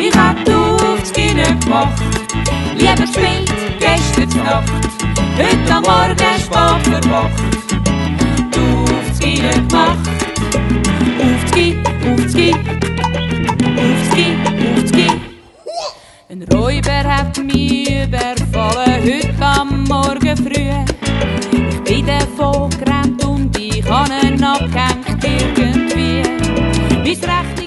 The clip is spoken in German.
Ich hab die Aufzüge nicht gemacht, lieber gespielt, gestern Nacht, heute am Morgen spät verwacht. Die Aufzüge nicht gemacht. Aufzüge, Aufzüge, Aufzüge, Aufzüge. Ein Räuber hat mich überfallen, heute am Morgen früh. Ich bin davon gerannt und ich habe ihn abgehängt irgendwie. Mein Recht